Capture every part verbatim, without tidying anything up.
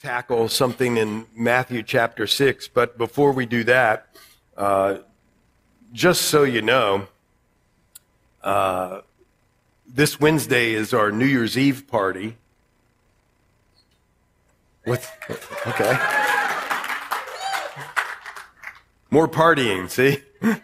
tackle something in Matthew chapter six, but before we do that, uh, just so you know, uh, this Wednesday is our New Year's Eve party. What? Okay. More partying, see?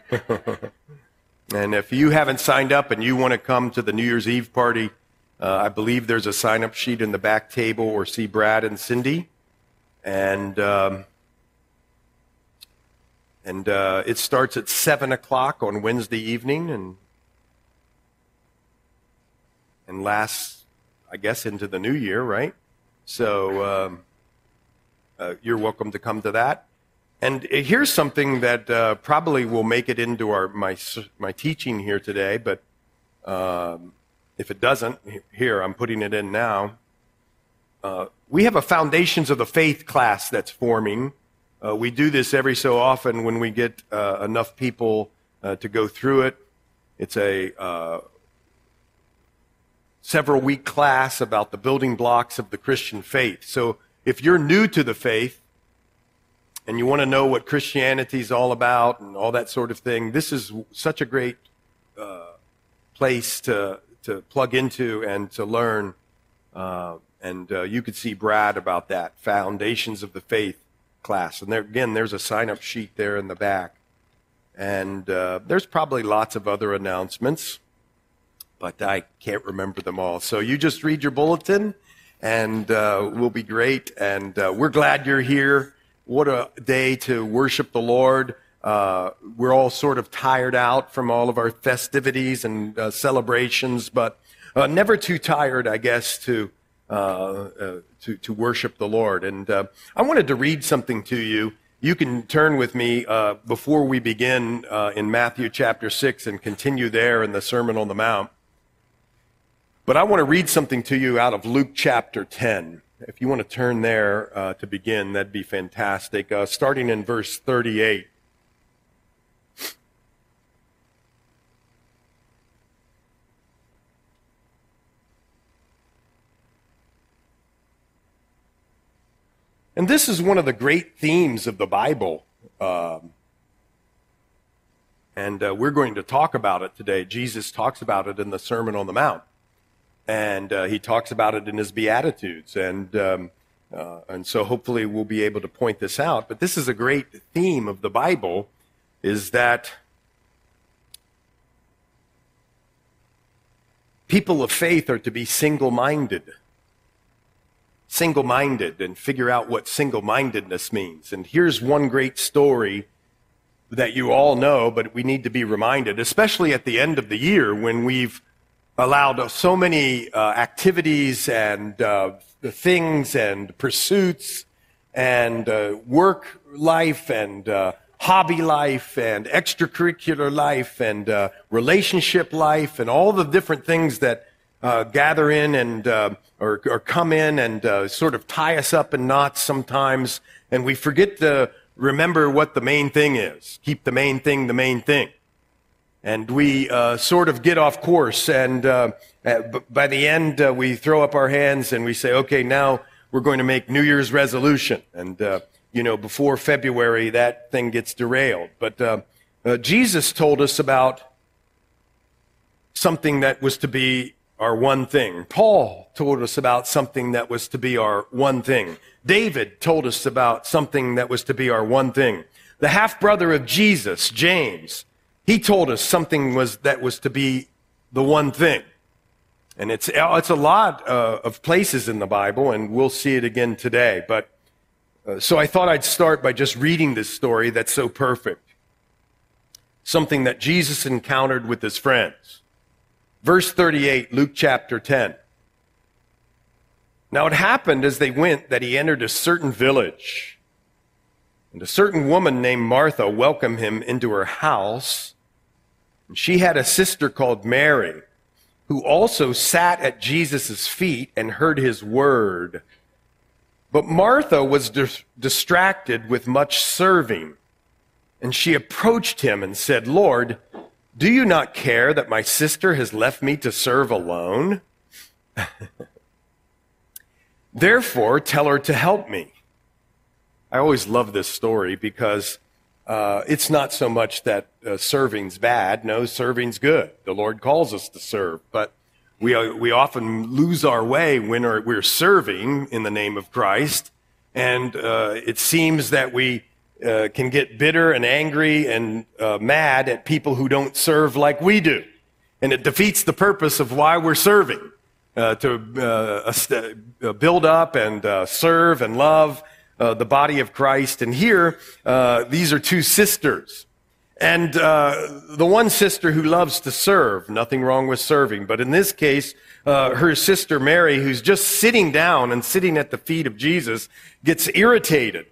And if you haven't signed up and you want to come to the New Year's Eve party, uh, I believe there's a sign-up sheet in the back table, or see Brad and Cindy. And um, and uh, it starts at seven o'clock on Wednesday evening and and lasts, I guess, into the new year, right? So um, uh, you're welcome to come to that. And here's something that uh, probably will make it into our my my teaching here today, but um, if it doesn't, here, I'm putting it in now. Uh, we have a Foundations of the Faith class that's forming. Uh, we do this every so often when we get uh, enough people uh, to go through it. It's a uh, several-week class about the building blocks of the Christian faith. So if you're new to the faith, and you want to know what Christianity is all about and all that sort of thing, this is such a great uh, place to to plug into and to learn. Uh, and uh, you could see Brad about that, Foundations of the Faith class. And there, again, there's a sign-up sheet there in the back. And uh, there's probably lots of other announcements, but I can't remember them all. So you just read your bulletin, and uh, we'll be great. And uh, we're glad you're here. What a day to worship the Lord. Uh, we're all sort of tired out from all of our festivities and uh, celebrations, but uh, never too tired, I guess, to uh, uh, to, to worship the Lord. And uh, I wanted to read something to you. You can turn with me uh, before we begin uh, in Matthew chapter six and continue there in the Sermon on the Mount. But I want to read something to you out of Luke chapter ten. If you want to turn there uh, to begin, that'd be fantastic. Uh, starting in verse thirty-eight. And this is one of the great themes of the Bible. Um, and uh, we're going to talk about it today. Jesus talks about it in the Sermon on the Mount. And uh, he talks about it in his Beatitudes. And um, uh, and so hopefully we'll be able to point this out. But this is a great theme of the Bible, is that people of faith are to be single-minded. Single-minded, and figure out what single-mindedness means. And here's one great story that you all know, but we need to be reminded, especially at the end of the year when we've allowed so many uh, activities and uh, things and pursuits and uh, work life and uh, hobby life and extracurricular life and uh, relationship life and all the different things that uh, gather in and uh, or, or come in and uh, sort of tie us up in knots sometimes, and we forget to remember what the main thing is. Keep the main thing the main thing. And we uh, sort of get off course, and uh, by the end, uh, we throw up our hands and we say, okay, now we're going to make New Year's resolution. And, uh, you know, before February, that thing gets derailed. But uh, uh, Jesus told us about something that was to be our one thing. Paul told us about something that was to be our one thing. David told us about something that was to be our one thing. The half-brother of Jesus, James, he told us something was that was to be the one thing. And it's it's a lot uh, of places in the Bible, and we'll see it again today. But uh, so I thought I'd start by just reading this story that's so perfect. Something that Jesus encountered with his friends. Verse thirty-eight, Luke chapter ten. Now it happened as they went that he entered a certain village. And a certain woman named Martha welcomed him into her house. And she had a sister called Mary, who also sat at Jesus' feet and heard his word. But Martha was dis- distracted with much serving. And she approached him and said, Lord, do you not care that my sister has left me to serve alone? Therefore, tell her to help me. I always love this story because uh, it's not so much that uh, serving's bad. No, serving's good. The Lord calls us to serve. But we, uh, we often lose our way when we're serving in the name of Christ. And uh, it seems that we uh, can get bitter and angry and uh, mad at people who don't serve like we do. And it defeats the purpose of why we're serving, uh, to uh, build up and uh, serve and love Uh, the body of Christ. And here, uh, these are two sisters. And uh, the one sister who loves to serve, nothing wrong with serving. But in this case, uh, her sister Mary, who's just sitting down and sitting at the feet of Jesus, gets irritated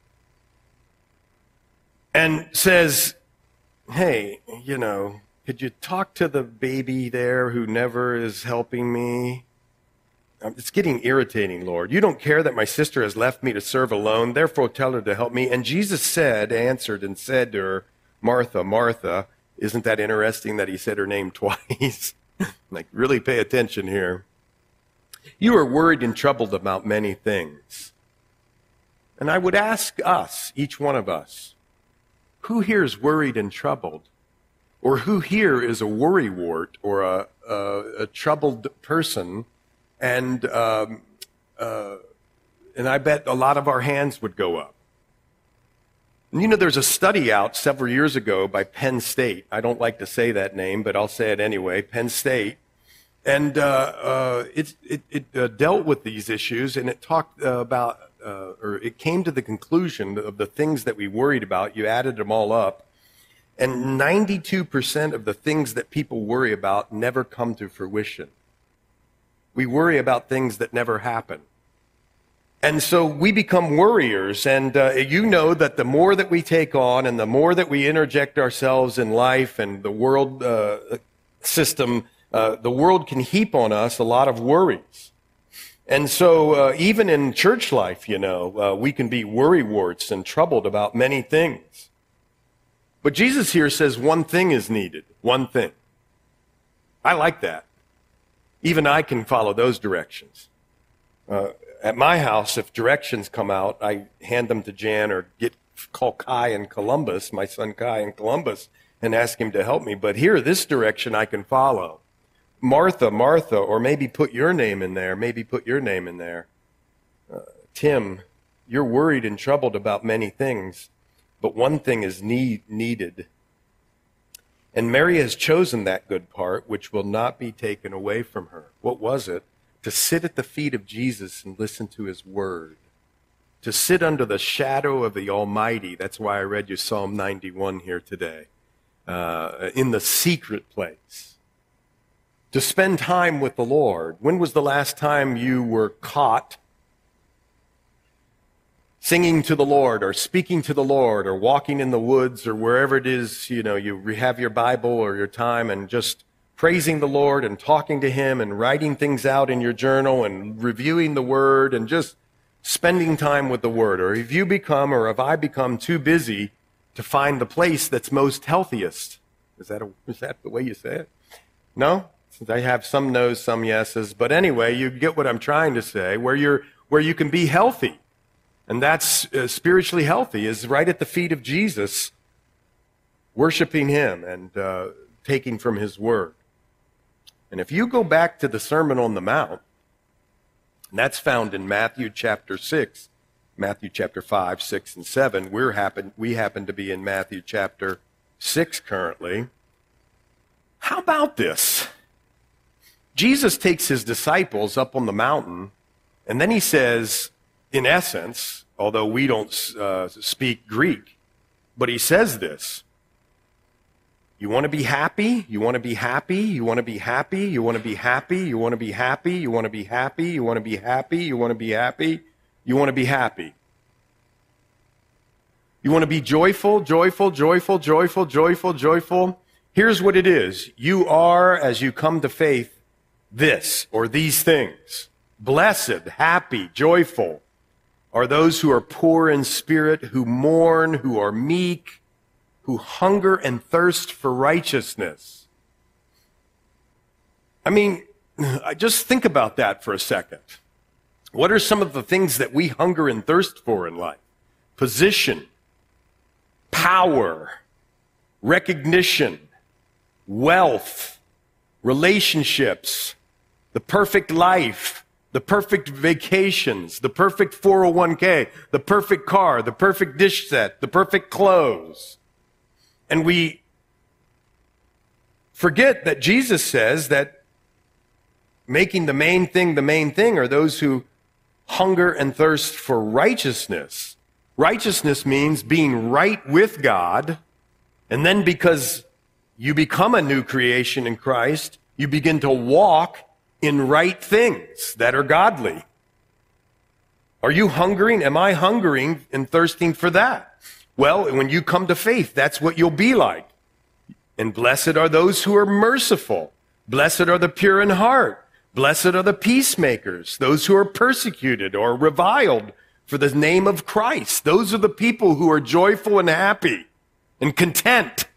and says, hey, you know, could you talk to the baby there who never is helping me? It's getting irritating, Lord. You don't care that my sister has left me to serve alone. Therefore, tell her to help me. And Jesus said, answered and said to her, Martha, Martha. Isn't that interesting that he said her name twice? Like, really pay attention here. You are worried and troubled about many things. And I would ask us, each one of us, who here is worried and troubled? Or who here is a worrywart or a, a, a troubled person? And um, uh, and I bet a lot of our hands would go up. And you know, there's a study out several years ago by Penn State. I don't like to say that name, but I'll say it anyway, Penn State. And uh, uh, it, it, it uh, dealt with these issues, and it talked uh, about, uh, or it came to the conclusion of the things that we worried about. You added them all up. And ninety-two percent of the things that people worry about never come to fruition. We worry about things that never happen. And so we become worriers, and uh, you know that the more that we take on and the more that we interject ourselves in life and the world uh, system, uh, the world can heap on us a lot of worries. And so uh, even in church life, you know, uh, we can be worrywarts and troubled about many things. But Jesus here says one thing is needed, one thing. I like that. Even I can follow those directions. Uh, at my house, if directions come out, I hand them to Jan or get call Kai in Columbus, my son Kai in Columbus, and ask him to help me. But here, this direction I can follow. Martha, Martha, or maybe put your name in there, maybe put your name in there. Uh, Tim, you're worried and troubled about many things, but one thing is need, needed. And Mary has chosen that good part, which will not be taken away from her. What was it? To sit at the feet of Jesus and listen to his word. To sit under the shadow of the Almighty. That's why I read you Psalm ninety-one here today. Uh, in the secret place. To spend time with the Lord. When was the last time you were caught singing to the Lord or speaking to the Lord or walking in the woods or wherever it is, you know, you have your Bible or your time and just praising the Lord and talking to him and writing things out in your journal and reviewing the word and just spending time with the word? Or have you become, or have I become too busy to find the place that's most healthiest? Is that, a, is that the way you say it? No? Since I have some no's, some yeses. But anyway, you get what I'm trying to say, where you're, where you can be healthy. And that's uh, spiritually healthy, is right at the feet of Jesus, worshiping him and uh, taking from his word. And if you go back to the Sermon on the Mount, and that's found in Matthew chapter six, Matthew chapter five, six, and seven. We're happen, we happen to be in Matthew chapter six currently. How about this? Jesus takes his disciples up on the mountain, and then he says, in essence, although we don't uh, speak Greek, but he says this. You want to be happy? You want to be happy? You want to be happy? You want to be happy? You want to be happy? You want to be happy? You want to be happy? You want to be happy? You want to be happy? You want to be joyful, joyful, joyful, joyful, joyful, joyful? Here's what it is. You are, as you come to faith, this or these things. Blessed, happy, joyful are those who are poor in spirit, who mourn, who are meek, who hunger and thirst for righteousness. I mean, just think about that for a second. What are some of the things that we hunger and thirst for in life? Position, power, recognition, wealth, relationships, the perfect life, the perfect vacations, the perfect four oh one k, the perfect car, the perfect dish set, the perfect clothes. And we forget that Jesus says that making the main thing the main thing are those who hunger and thirst for righteousness. Righteousness means being right with God, and then because you become a new creation in Christ, you begin to walk in right things that are godly. Are you hungering? Am I hungering and thirsting for that? Well, when you come to faith, that's what you'll be like. And blessed are those who are merciful. Blessed are the pure in heart. Blessed are the peacemakers, those who are persecuted or reviled for the name of Christ. Those are the people who are joyful and happy and content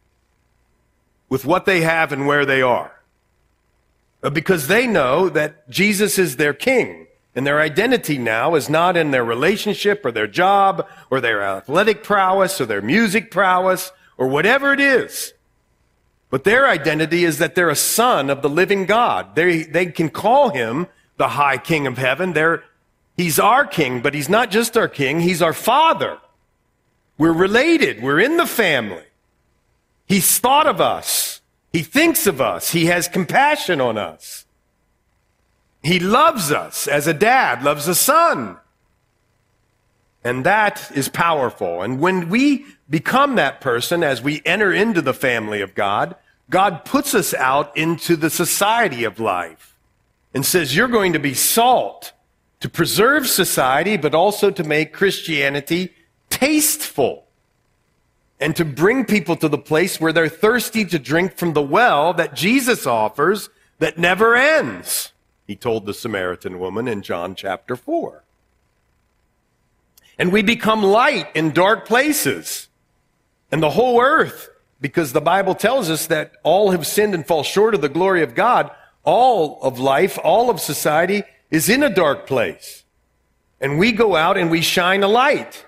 with what they have and where they are. Because they know that Jesus is their king, and their identity now is not in their relationship or their job or their athletic prowess or their music prowess or whatever it is. But their identity is that they're a son of the living God. They, they can call him the high king of heaven. They're, he's our king, but he's not just our king. He's our father. We're related. We're in the family. He's thought of us. He thinks of us. He has compassion on us. He loves us as a dad loves a son. And that is powerful. And when we become that person, as we enter into the family of God, God puts us out into the society of life and says, you're going to be salt to preserve society, but also to make Christianity tasteful and to bring people to the place where they're thirsty to drink from the well that Jesus offers that never ends, he told the Samaritan woman in John chapter four. And we become light in dark places. And the whole earth, because the Bible tells us that all have sinned and fall short of the glory of God, all of life, all of society is in a dark place. And we go out and we shine a light.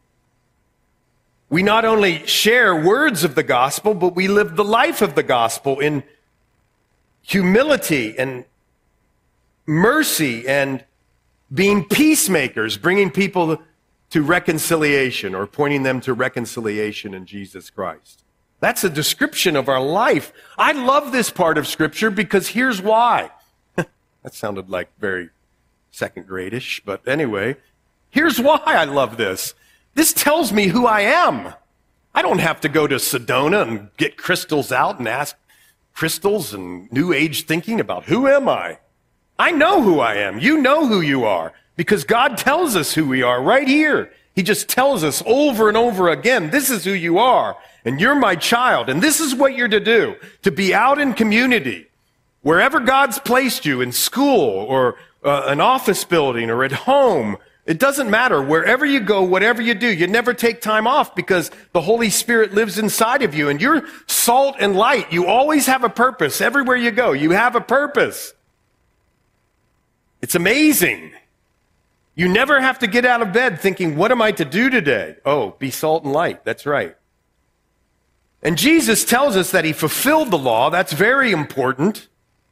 We not only share words of the gospel, but we live the life of the gospel in humility and mercy and being peacemakers, bringing people to reconciliation or pointing them to reconciliation in Jesus Christ. That's a description of our life. I love this part of Scripture because here's why. That sounded like very second grade-ish, but anyway, here's why I love this. This tells me who I am. I don't have to go to Sedona and get crystals out and ask crystals and New Age thinking about who am I. I know who I am. You know who you are because God tells us who we are right here. He just tells us over and over again, this is who you are, and you're my child, and this is what you're to do, to be out in community, wherever God's placed you, in school or uh, an office building or at home. It doesn't matter. Wherever you go, whatever you do, you never take time off because the Holy Spirit lives inside of you, and you're salt and light. You always have a purpose. Everywhere you go, you have a purpose. It's amazing. You never have to get out of bed thinking, what am I to do today? Oh, be salt and light. That's right. And Jesus tells us that he fulfilled the law. That's very important.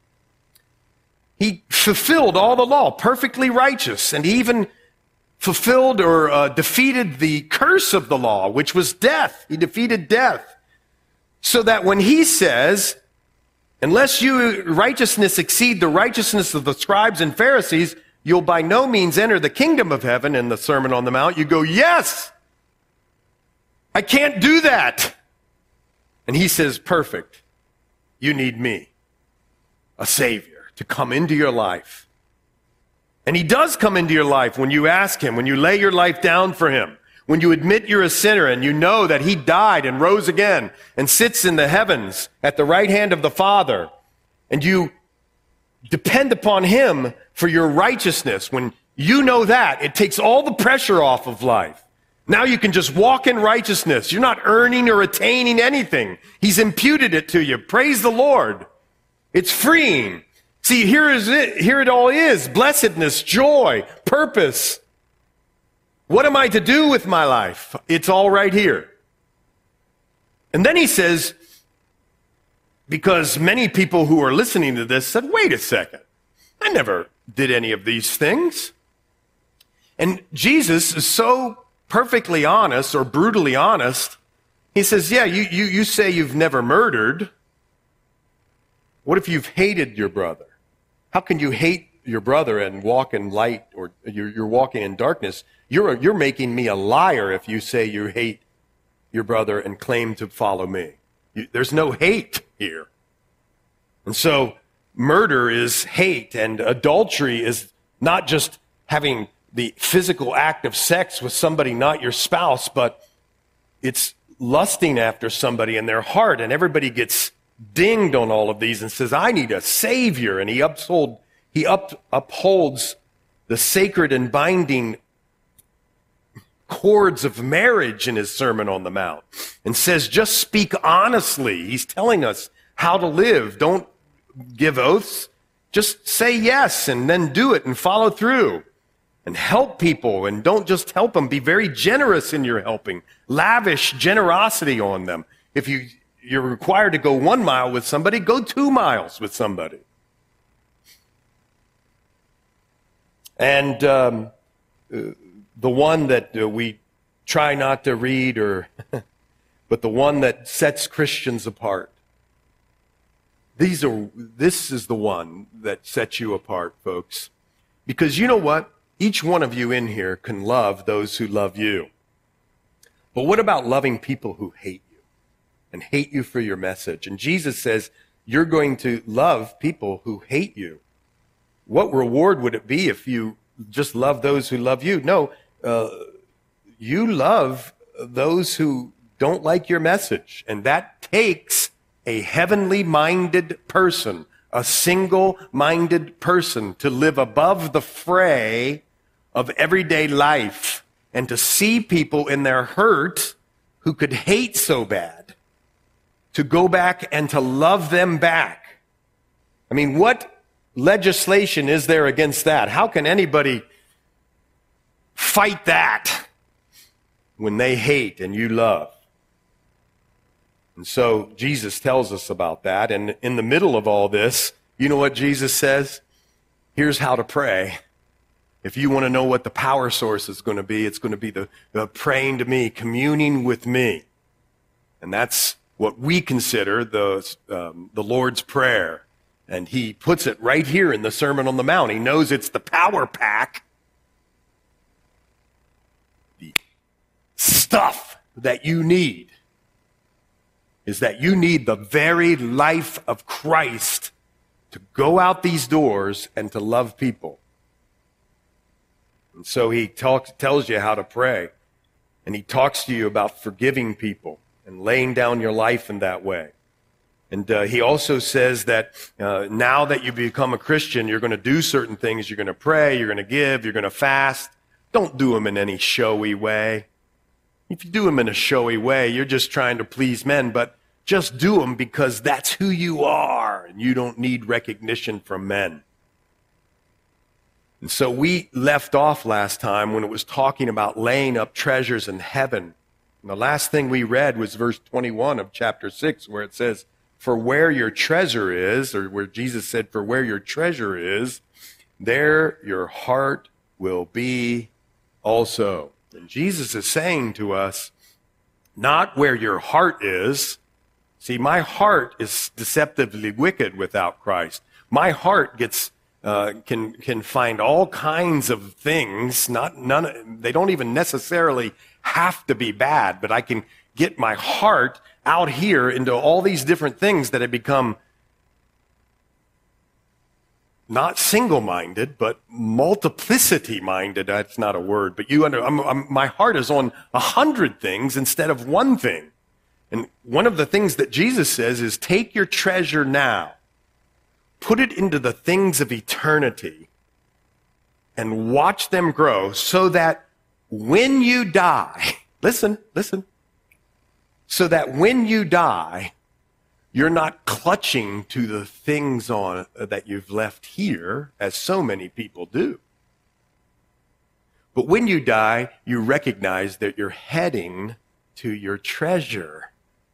He fulfilled all the law, perfectly righteous, and he even fulfilled or uh, defeated the curse of the law, which was death. He defeated death. So that when he says, unless you righteousness exceed the righteousness of the scribes and Pharisees, you'll by no means enter the kingdom of heaven in the Sermon on the Mount. You go, yes, I can't do that. And he says, perfect. You need me, a Savior, to come into your life. And he does come into your life when you ask him, when you lay your life down for him, when you admit you're a sinner and you know that he died and rose again and sits in the heavens at the right hand of the Father, and you depend upon him for your righteousness. When you know that, it takes all the pressure off of life. Now you can just walk in righteousness. You're not earning or attaining anything. He's imputed it to you. Praise the Lord. It's freeing. See, here is it. Here it all is. Blessedness, joy, purpose. What am I to do with my life? It's all right here. And then he says, because many people who are listening to this said, wait a second, I never did any of these things. And Jesus is so perfectly honest or brutally honest. He says, yeah, you, you, you say you've never murdered. What if you've hated your brother? How can you hate your brother and walk in light, or you're, you're walking in darkness? You're, you're making me a liar if you say you hate your brother and claim to follow me. You, there's no hate here. And so murder is hate, and adultery is not just having the physical act of sex with somebody not your spouse, but it's lusting after somebody in their heart. And everybody gets dinged on all of these and says, I need a savior. And he uphold, he up, upholds the sacred and binding cords of marriage in his Sermon on the Mount and says, just speak honestly. He's telling us how to live. Don't give oaths. Just say yes and then do it and follow through. And help people, and don't just help them. Be very generous in your helping. Lavish generosity on them. If you, you're required to go one mile with somebody, go two miles with somebody. And um, the one that uh, we try not to read, or but the one that sets Christians apart. These are. This is the one that sets you apart, folks. Because you know what? Each one of you in here can love those who love you. But what about loving people who hate you and hate you for your message? And Jesus says, you're going to love people who hate you. What reward would it be if you just love those who love you? No, uh, you love those who don't like your message. And that takes a heavenly minded person, a single-minded person, to live above the fray of everyday life and to see people in their hurt who could hate so bad, to go back and to love them back. I mean, what legislation is there against that? How can anybody fight that when they hate and you love? And so Jesus tells us about that. And in the middle of all this, you know what Jesus says? Here's how to pray. If you want to know what the power source is going to be, it's going to be the, the praying to me, communing with me. And that's what we consider the, um, the Lord's Prayer. And he puts it right here in the Sermon on the Mount. He knows it's the power pack. The stuff that you need is that you need the very life of Christ to go out these doors and to love people. And so he talks, tells you how to pray. And he talks to you about forgiving people and laying down your life in that way. And uh, he also says that uh, now that you become a Christian, you're going to do certain things. You're going to pray, you're going to give, you're going to fast. Don't do them in any showy way. If you do them in a showy way, you're just trying to please men, but just do them because that's who you are, and you don't need recognition from men. And so we left off last time when it was talking about laying up treasures in heaven. And the last thing we read was verse twenty-one of chapter six, where it says, for where your treasure is, or where Jesus said, for where your treasure is, there your heart will be also. And Jesus is saying to us, not where your heart is. See, my heart is deceptively wicked without Christ. My heart gets uh, can can find all kinds of things. Not none. They don't even necessarily have to be bad, but I can get my heart out here into all these different things that have become not single-minded, but multiplicity-minded. That's not a word, but you under. I'm, I'm, my heart is on a hundred things instead of one thing. And one of the things that Jesus says is, take your treasure now, put it into the things of eternity, and watch them grow so that when you die, listen, listen, so that when you die, you're not clutching to the things on uh, that you've left here, as so many people do. But when you die, you recognize that you're heading to your treasure.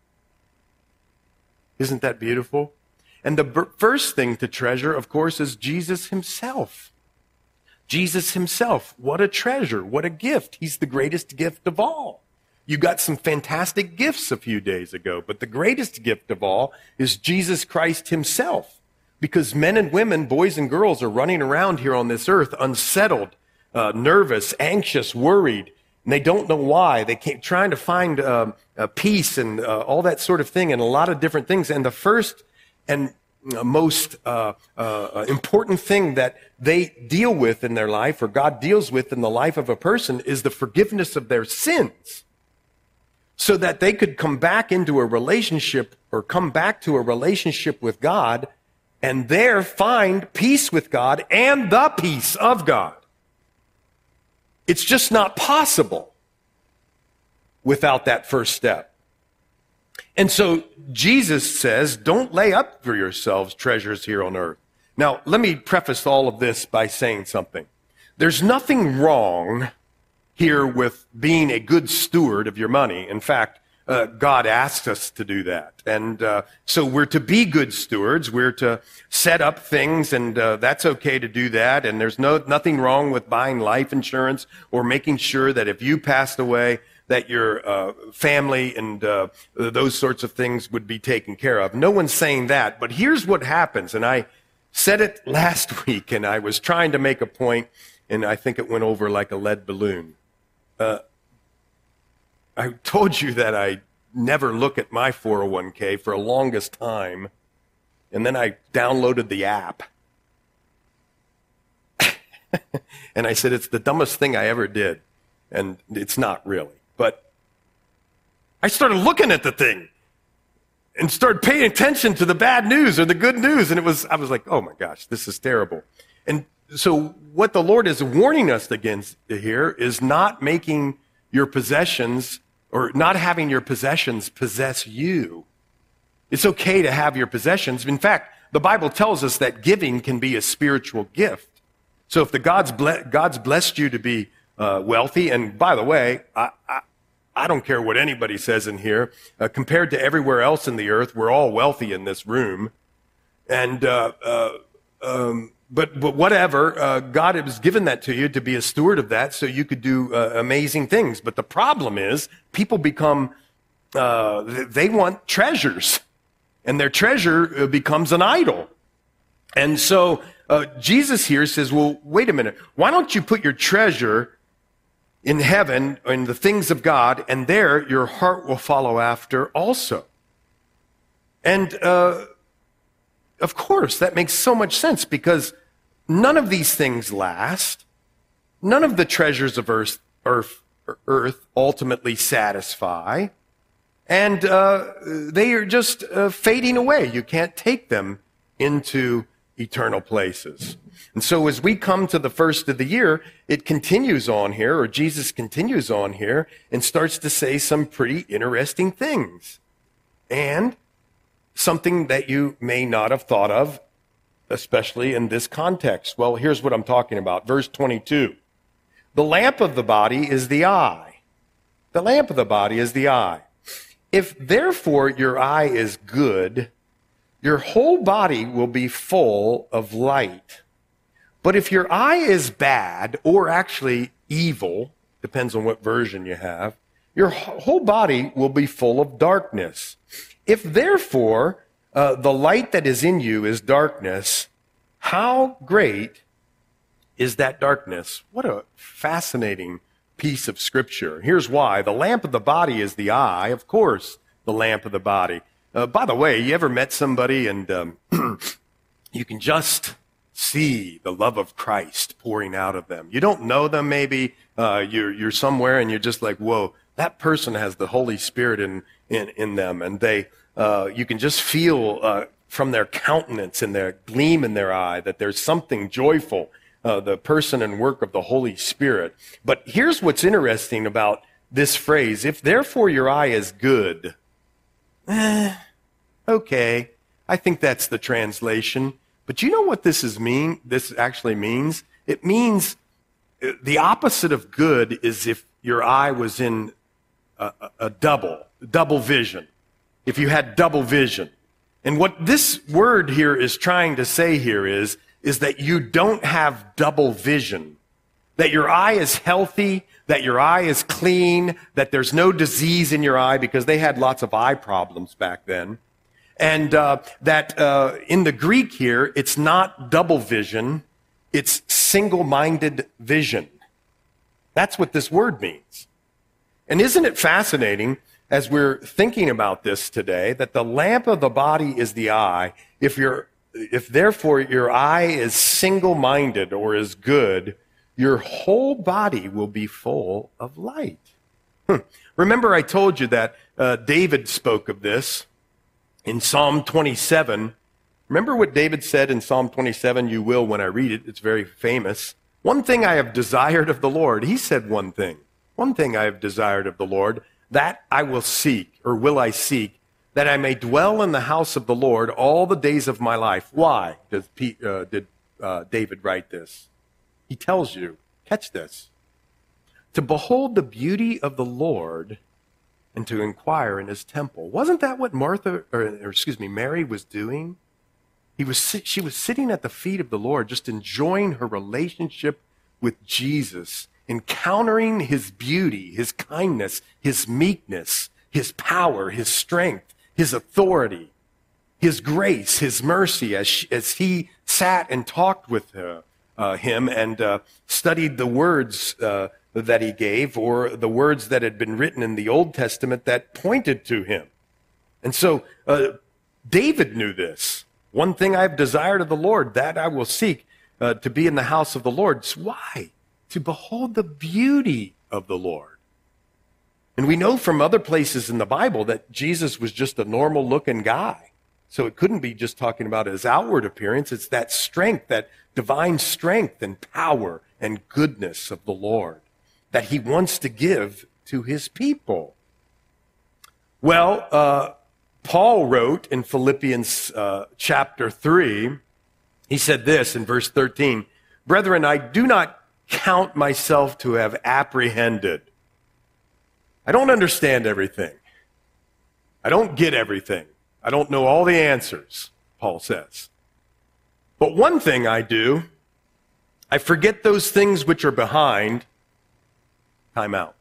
Isn't that beautiful? And the b- first thing to treasure, of course, is Jesus himself. Jesus himself, what a treasure, what a gift. He's the greatest gift of all. You got some fantastic gifts a few days ago, but the greatest gift of all is Jesus Christ himself. Because men and women, boys and girls, are running around here on this earth unsettled, uh, nervous, anxious, worried, and they don't know why. They keep trying to find uh, uh, peace and uh, all that sort of thing and a lot of different things. And the first and most uh, uh, important thing that they deal with in their life, or God deals with in the life of a person, is the forgiveness of their sins, so that they could come back into a relationship or come back to a relationship with God and there find peace with God and the peace of God. It's just not possible without that first step. And so Jesus says, don't lay up for yourselves treasures here on earth. Now, let me preface all of this by saying something. There's nothing wrong here with being a good steward of your money. In fact, uh, God asks us to do that. And uh, so we're to be good stewards. We're to set up things, and uh, that's okay to do that. And there's no nothing wrong with buying life insurance or making sure that if you passed away, that your uh, family and uh, those sorts of things would be taken care of. No one's saying that. But here's what happens. And I said it last week, and I was trying to make a point, and I think it went over like a lead balloon. Uh, I told you that I never look at my four oh one k for the longest time, and then I downloaded the app. And I said, it's the dumbest thing I ever did. And it's not really. But I started looking at the thing and started paying attention to the bad news or the good news. And it was, I was like, oh my gosh, this is terrible. And so what the Lord is warning us against here is not making your possessions, or not having your possessions possess you. It's okay to have your possessions. In fact, the Bible tells us that giving can be a spiritual gift. So if the God's, ble- God's blessed you to be uh, wealthy, and by the way, I, I, I don't care what anybody says in here, uh, compared to everywhere else in the earth, we're all wealthy in this room. And, uh, uh, um, But but whatever, uh, God has given that to you to be a steward of that so you could do uh, amazing things. But the problem is people become, uh, they want treasures, and their treasure becomes an idol. And so uh, Jesus here says, well, wait a minute. Why don't you put your treasure in heaven, in the things of God, and there your heart will follow after also. And uh, of course, that makes so much sense, because none of these things last. None of the treasures of earth, earth, earth ultimately satisfy. And uh, they are just uh, fading away. You can't take them into eternal places. And so as we come to the first of the year, it continues on here, or Jesus continues on here, and starts to say some pretty interesting things. And something that you may not have thought of, especially in this context. Well, here's what I'm talking about. Verse twenty-two. The lamp of the body is the eye. The lamp of the body is the eye. If therefore your eye is good, your whole body will be full of light. But if your eye is bad, or actually evil, depends on what version you have, your whole body will be full of darkness. If therefore uh, the light that is in you is darkness, how great is that darkness? What a fascinating piece of scripture. Here's why. The lamp of the body is the eye, of course, the lamp of the body. Uh, by the way, you ever met somebody and um, you can just see the love of Christ pouring out of them? You don't know them, maybe. Uh, you're, you're somewhere and you're just like, whoa, that person has the Holy Spirit in, in, in them. And they, uh, you can just feel uh, from their countenance and their gleam in their eye that there's something joyful, uh, the person and work of the Holy Spirit. But here's what's interesting about this phrase. If therefore your eye is good, eh, Okay, I think that's the translation. But you know what this is mean? This actually means? It means the opposite of good is if your eye was in a, a, a double, double vision. If you had double vision. And what this word here is trying to say here is, is that you don't have double vision. That your eye is healthy, that your eye is clean, that there's no disease in your eye, because they had lots of eye problems back then. And uh, that uh, in the Greek here, it's not double vision, it's single-minded vision. That's what this word means. And isn't it fascinating, as we're thinking about this today, that the lamp of the body is the eye. If you're, if therefore your eye is single-minded or is good, your whole body will be full of light. Hmm. Remember I told you that uh, David spoke of this in Psalm twenty-seven. Remember what David said in Psalm twenty-seven? You will when I read it. It's very famous. One thing I have desired of the Lord. He said one thing. One thing I have desired of the Lord, that I will seek, or will I seek, that I may dwell in the house of the Lord all the days of my life. Why does Pete, uh, did uh, David write this? He tells you, catch this, to behold the beauty of the Lord and to inquire in his temple. Wasn't that what Martha, or, or excuse me, Mary was doing? He was, she was sitting at the feet of the Lord, just enjoying her relationship with Jesus, encountering his beauty, his kindness, his meekness, his power, his strength, his authority, his grace, his mercy, as, she, as he sat and talked with her. Uh, him and uh, studied the words uh, that he gave, or the words that had been written in the Old Testament that pointed to him. And so uh, David knew this. One thing I've desired of the Lord, that I will seek, uh, to be in the house of the Lord. So why? To behold the beauty of the Lord. And we know from other places in the Bible that Jesus was just a normal-looking guy. So it couldn't be just talking about his outward appearance. It's that strength, that divine strength and power and goodness of the Lord that he wants to give to his people. Well, uh, Paul wrote in Philippians uh, chapter three, he said this in verse thirteen, "Brethren, I do not count myself to have apprehended." I don't understand everything. I don't get everything. I don't know all the answers, Paul says. But one thing I do, I forget those things which are behind. Time out.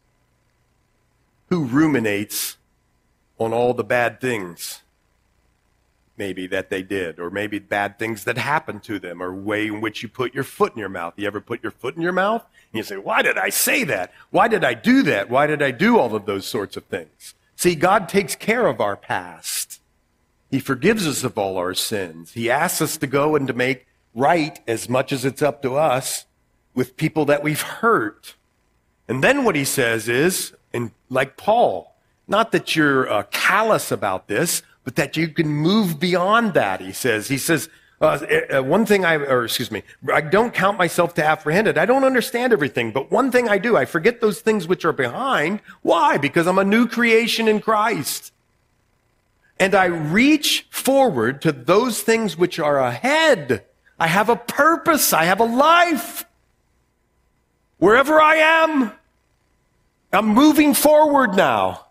Who ruminates on all the bad things maybe that they did, or maybe bad things that happened to them, or way in which you put your foot in your mouth? You ever put your foot in your mouth? And you say, why did I say that? Why did I do that? Why did I do all of those sorts of things? See, God takes care of our past. He forgives us of all our sins. He asks us to go and to make right, as much as it's up to us, with people that we've hurt. And then what he says is, and like Paul, not that you're uh, callous about this, but that you can move beyond that, he says. He says, uh, uh, one thing I, or excuse me, I don't count myself to apprehend it. I don't understand everything, but one thing I do, I forget those things which are behind. Why? Because I'm a new creation in Christ. And I reach forward to those things which are ahead. I have a purpose. I have a life. Wherever I am, I'm moving forward now.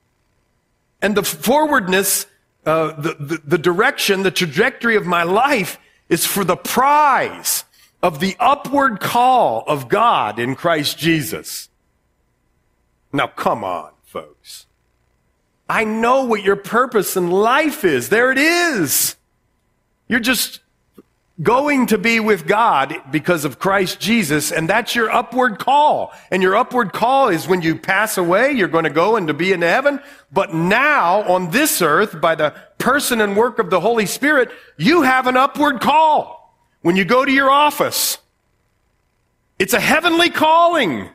And the forwardness, uh, the, the, the direction, the trajectory of my life is for the prize of the upward call of God in Christ Jesus. Now, come on, folks. I know what your purpose in life is. There it is. You're just going to be with God because of Christ Jesus, and that's your upward call. And your upward call is when you pass away, you're going to go and to be in heaven. But now, on this earth, by the person and work of the Holy Spirit, you have an upward call. When you go to your office, it's a heavenly calling.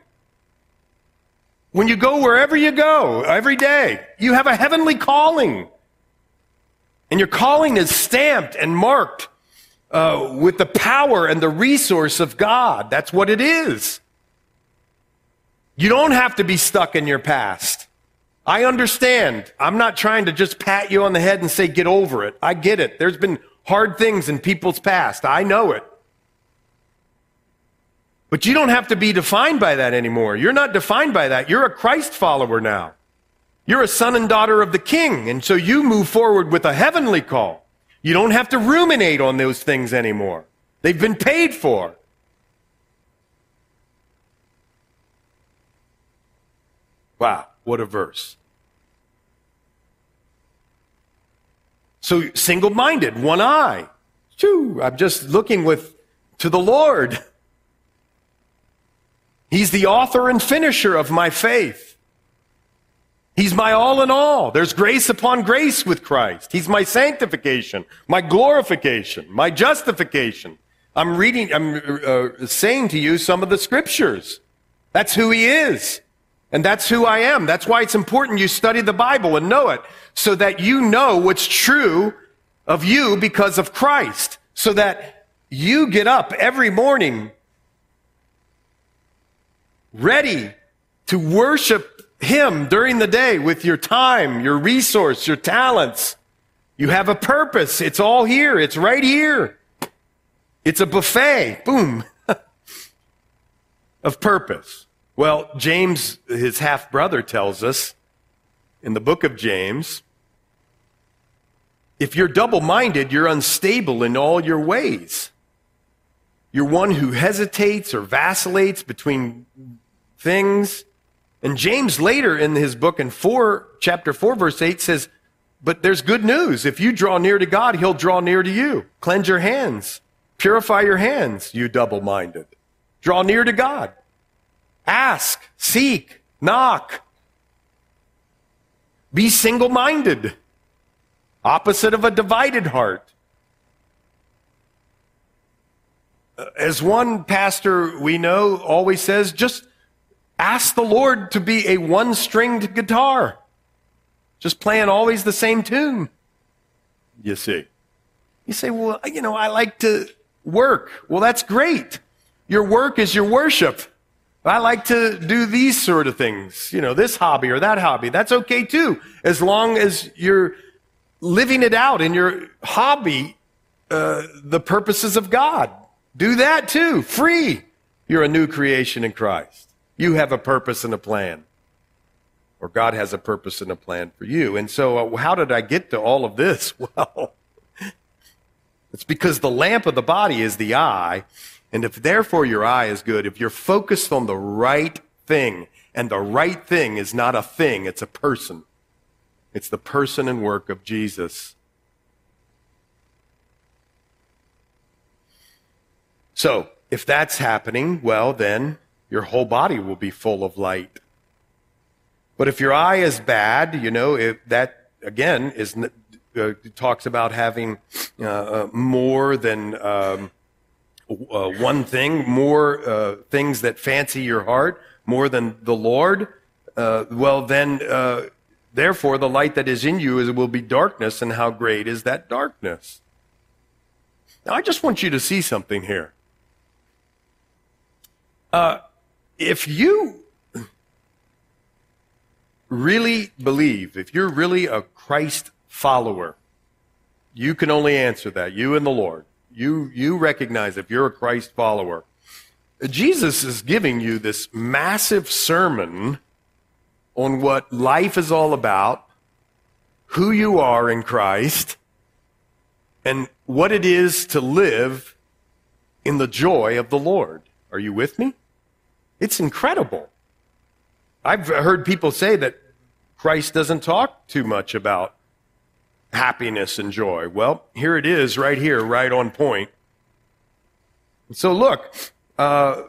When you go wherever you go, every day, you have a heavenly calling. And your calling is stamped and marked uh, with the power and the resource of God. That's what it is. You don't have to be stuck in your past. I understand. I'm not trying to just pat you on the head and say, get over it. I get it. There's been hard things in people's past. I know it. But you don't have to be defined by that anymore. You're not defined by that. You're a Christ follower now. You're a son and daughter of the King, and so you move forward with a heavenly call. You don't have to ruminate on those things anymore. They've been paid for. Wow, what a verse. So single-minded, one eye. Shoo, I'm just looking with to the Lord. He's the author and finisher of my faith. He's my all in all. There's grace upon grace with Christ. He's my sanctification, my glorification, my justification. I'm reading, I'm uh, saying to you some of the scriptures. That's who he is. And that's who I am. That's why it's important you study the Bible and know it, so that you know what's true of you because of Christ, so that you get up every morning ready to worship him during the day with your time, your resource, your talents. You have a purpose. It's all here. It's right here. It's a buffet, boom, of purpose. Well, James, his half-brother, tells us in the book of James, if you're double-minded, you're unstable in all your ways. You're one who hesitates or vacillates between things. And James later in his book in four, chapter four, verse eight says, but there's good news. If you draw near to God, he'll draw near to you. Cleanse your hands. Purify your hands, you double-minded. Draw near to God. Ask, seek, knock. Be single-minded. Opposite of a divided heart. As one pastor we know always says, just ask the Lord to be a one-stringed guitar. Just playing always the same tune. You see. You say, well, you know, I like to work. Well, that's great. Your work is your worship. I like to do these sort of things. You know, this hobby or that hobby. That's okay too. As long as you're living it out in your hobby, uh, the purposes of God. Do that too. Free. You're a new creation in Christ. You have a purpose and a plan. Or God has a purpose and a plan for you. And so uh, how did I get to all of this? Well, it's because the lamp of the body is the eye. And if therefore your eye is good, if you're focused on the right thing, and the right thing is not a thing, it's a person. It's the person and work of Jesus. So, if that's happening, well then, your whole body will be full of light. But if your eye is bad, you know, if that, again, is uh, talks about having uh, uh, more than um, uh, one thing, more uh, things that fancy your heart, more than the Lord, uh, well then, uh, therefore, the light that is in you is, will be darkness, and how great is that darkness? Now, I just want you to see something here. Uh, if you really believe, if you're really a Christ follower, you can only answer that, you and the Lord. You, you recognize if you're a Christ follower. Jesus is giving you this massive sermon on what life is all about, who you are in Christ, and what it is to live in the joy of the Lord. Are you with me? It's incredible. I've heard people say that Christ doesn't talk too much about happiness and joy. Well, here it is right here, right on point. So look, uh,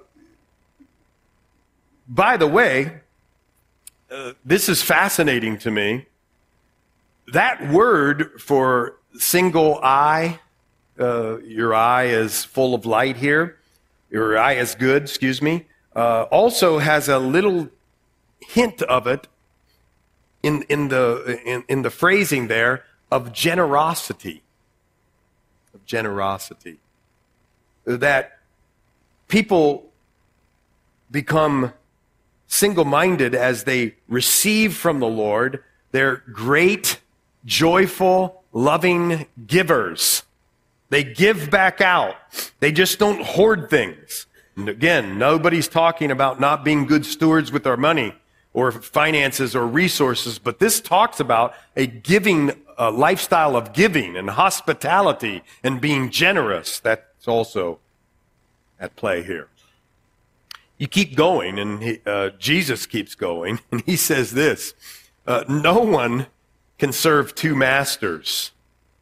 by the way, uh, this is fascinating to me. That word for single eye, uh, your eye is full of light here, your eye is good, excuse me, uh, also has a little hint of it in, in, the, in, in the phrasing there of generosity. Of generosity. That people become single-minded as they receive from the Lord. They're great, joyful, loving givers. They give back out. They just don't hoard things. And again, nobody's talking about not being good stewards with our money or finances or resources, but this talks about a giving, a lifestyle of giving and hospitality and being generous. That's also at play here. You keep going, and he, uh, Jesus keeps going, and he says this, uh, no one can serve two masters,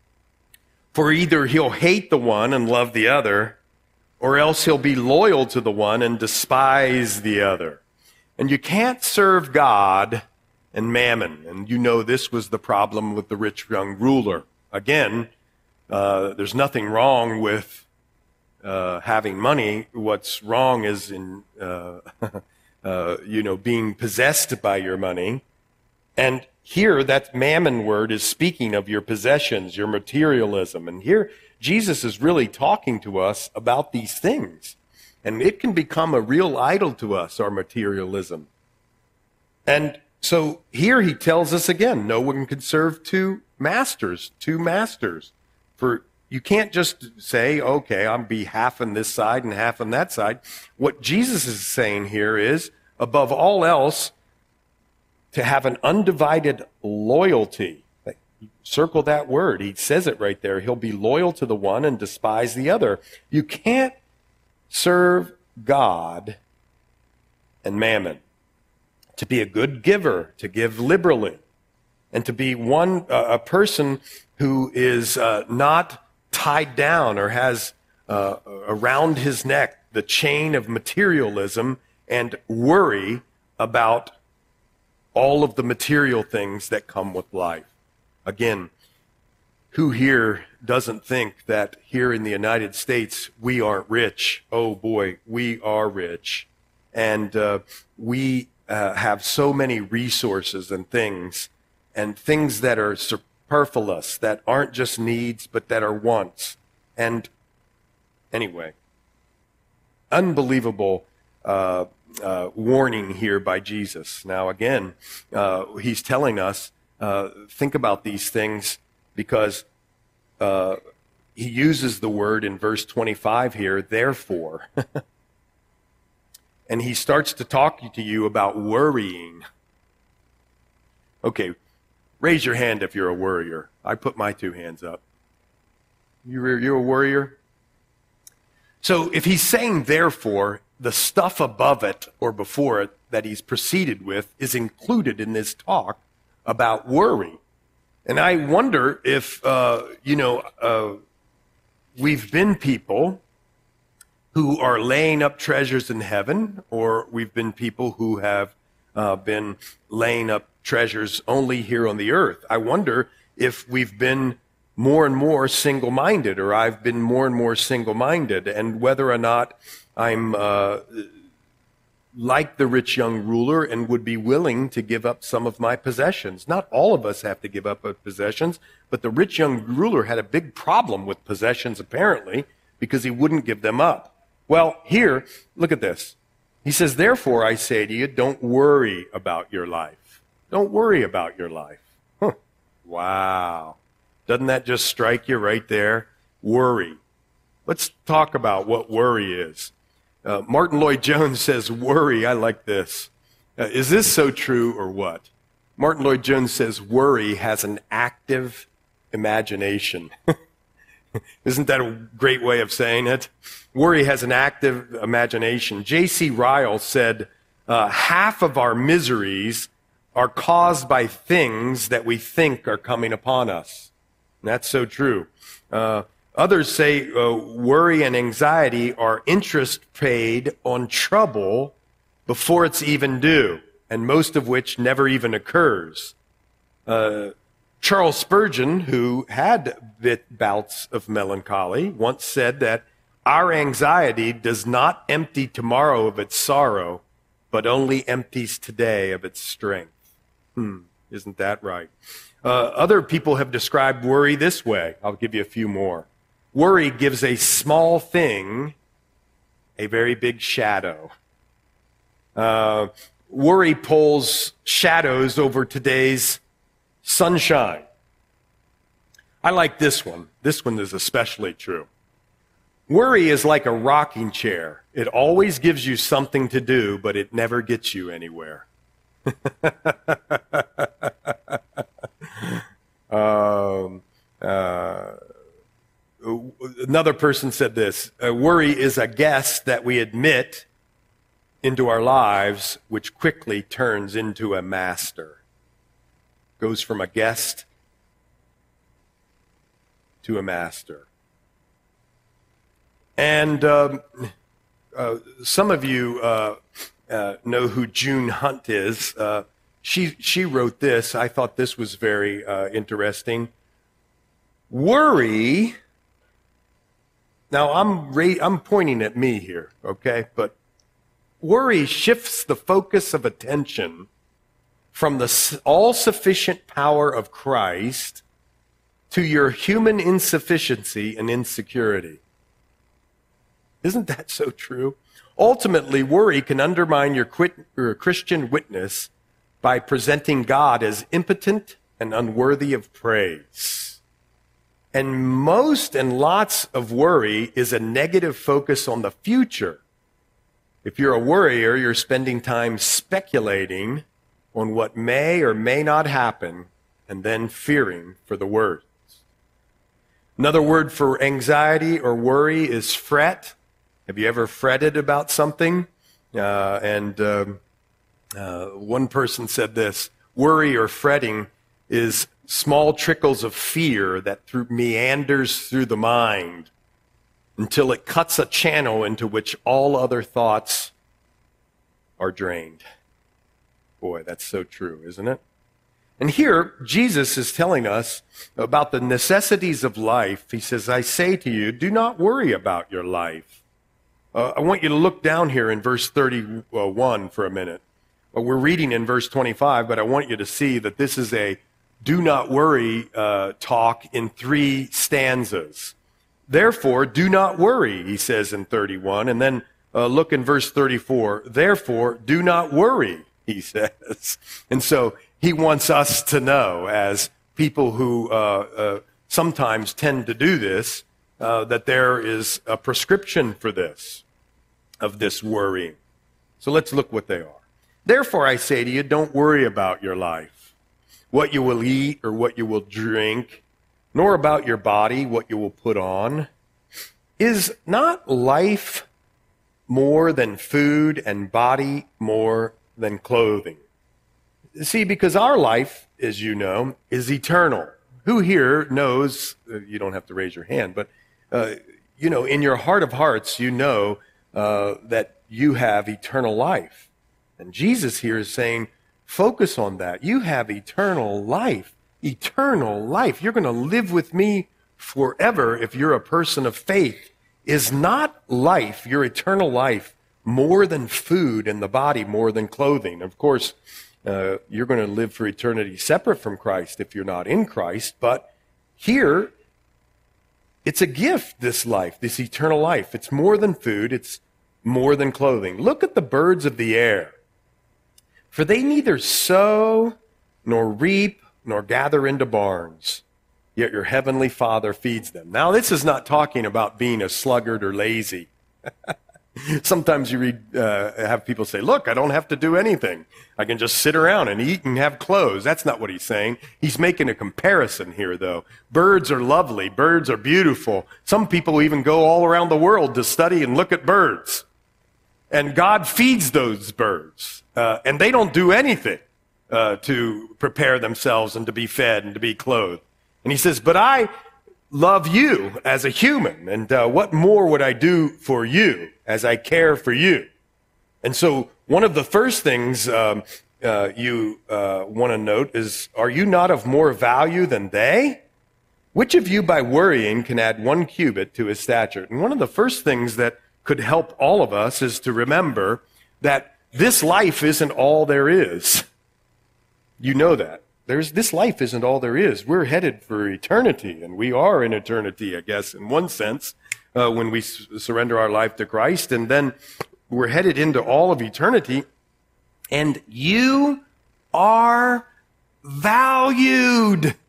for either he'll hate the one and love the other, or else he'll be loyal to the one and despise the other. And you can't serve God and mammon. And you know this was the problem with the rich young ruler. Again, uh, there's nothing wrong with uh, having money. What's wrong is in, uh, uh, you know, being possessed by your money. And here, that mammon word is speaking of your possessions, your materialism. And here, Jesus is really talking to us about these things. And it can become a real idol to us, our materialism. And so here he tells us again, no one can serve two masters, two masters. For you can't just say, okay, I'll be half on this side and half on that side. What Jesus is saying here is, above all else, to have an undivided loyalty. Circle that word. He says it right there. He'll be loyal to the one and despise the other. You can't serve God and mammon. To be a good giver, to give liberally, and to be one uh, a person who is uh, not tied down or has uh, around his neck the chain of materialism and worry about all of the material things that come with life. Again, who here doesn't think that here in the United States we aren't rich? Oh boy, we are rich. And uh, we uh, have so many resources and things, and things that are superfluous, that aren't just needs, but that are wants. And anyway, unbelievable uh, uh, warning here by Jesus. Now again, uh, he's telling us, uh, think about these things, because uh, he uses the word in verse twenty-five here, therefore. And he starts to talk to you about worrying. Okay, raise your hand if you're a worrier. I put my two hands up. You're, you're a worrier? So if he's saying therefore, the stuff above it or before it that he's proceeded with is included in this talk about worry. And I wonder if, uh, you know, uh, we've been people who are laying up treasures in heaven, or we've been people who have uh, been laying up treasures only here on the earth. I wonder if we've been more and more single-minded, or I've been more and more single-minded, and whether or not I'm uh, like the rich young ruler and would be willing to give up some of my possessions. Not all of us have to give up our possessions, but the rich young ruler had a big problem with possessions, apparently, because he wouldn't give them up. Well, here, look at this. He says, therefore, I say to you, don't worry about your life. Don't worry about your life. Huh. Wow. Doesn't that just strike you right there? Worry. Let's talk about what worry is. Uh, Martin Lloyd-Jones says, worry, I like this. Uh, is this so true or what? Martin Lloyd-Jones says, worry has an active imagination. Isn't that a great way of saying it? Worry has an active imagination. J C Ryle said, uh, half of our miseries are caused by things that we think are coming upon us. And that's so true. Uh, others say uh, worry and anxiety are interest paid on trouble before it's even due, and most of which never even occurs. Uh, Charles Spurgeon, who had bit bouts of melancholy, once said that our anxiety does not empty tomorrow of its sorrow, but only empties today of its strength. Hmm, isn't that right? Uh, other people have described worry this way. I'll give you a few more. Worry gives a small thing a very big shadow. Uh, worry pulls shadows over today's sunshine. I like this one. This one is especially true. Worry is like a rocking chair. It always gives you something to do, but it never gets you anywhere. um, uh, another person said this, uh, worry is a guest that we admit into our lives, which quickly turns into a master. Goes from a guest to a master. And um, uh, some of you uh, uh, know who June Hunt is. Uh, she she wrote this. I thought this was very uh, interesting. Worry. Now I'm ra- I'm pointing at me here, okay? But worry shifts the focus of attention from the all-sufficient power of Christ to your human insufficiency and insecurity. Isn't that so true? Ultimately, worry can undermine your, quit, your Christian witness by presenting God as impotent and unworthy of praise. And most and lots of worry is a negative focus on the future. If you're a worrier, you're spending time speculating on what may or may not happen and then fearing for the worst. Another word for anxiety or worry is fret. Have you ever fretted about something? Uh, and um, uh, one person said this, worry or fretting is small trickles of fear that through meanders through the mind until it cuts a channel into which all other thoughts are drained. Boy, that's so true, isn't it? And here, Jesus is telling us about the necessities of life. He says, I say to you, do not worry about your life. Uh, I want you to look down here in verse thirty-one for a minute. Uh, we're reading in verse twenty-five, but I want you to see that this is a do not worry uh, talk in three stanzas. Therefore, do not worry, he says in thirty-one. And then uh, look in verse thirty-four. Therefore, do not worry, he says. And so he wants us to know, as people who uh, uh, sometimes tend to do this, uh, that there is a prescription for this, of this worrying. So let's look what they are. Therefore, I say to you, don't worry about your life, what you will eat or what you will drink, nor about your body, what you will put on. Is not life more than food and body more than clothing? See, because our life, as you know, is eternal. Who here knows, uh, you don't have to raise your hand, but, uh, you know, in your heart of hearts, you know uh, that you have eternal life. And Jesus here is saying, focus on that. You have eternal life. Eternal life. You're going to live with me forever if you're a person of faith. Is not life, your eternal life, more than food and the body more than clothing? Of course, uh, you're going to live for eternity separate from Christ if you're not in Christ. But here, it's a gift, this life, this eternal life. It's more than food. It's more than clothing. Look at the birds of the air. For they neither sow nor reap nor gather into barns, yet your heavenly Father feeds them. Now, this is not talking about being a sluggard or lazy. Sometimes you read, uh, have people say, look, I don't have to do anything. I can just sit around and eat and have clothes. That's not what he's saying. He's making a comparison here, though. Birds are lovely. Birds are beautiful. Some people even go all around the world to study and look at birds. And God feeds those birds. Uh, and they don't do anything uh, to prepare themselves and to be fed and to be clothed. And he says, but I love you as a human, and uh, what more would I do for you as I care for you? And so one of the first things um, uh, you uh, want to note is, are you not of more value than they? Which of you by worrying can add one cubit to his stature? And one of the first things that could help all of us is to remember that this life isn't all there is. You know that. There's, this life isn't all there is. We're headed for eternity, and we are in eternity, I guess, in one sense, uh, when we s- surrender our life to Christ. And then we're headed into all of eternity. And you are valued.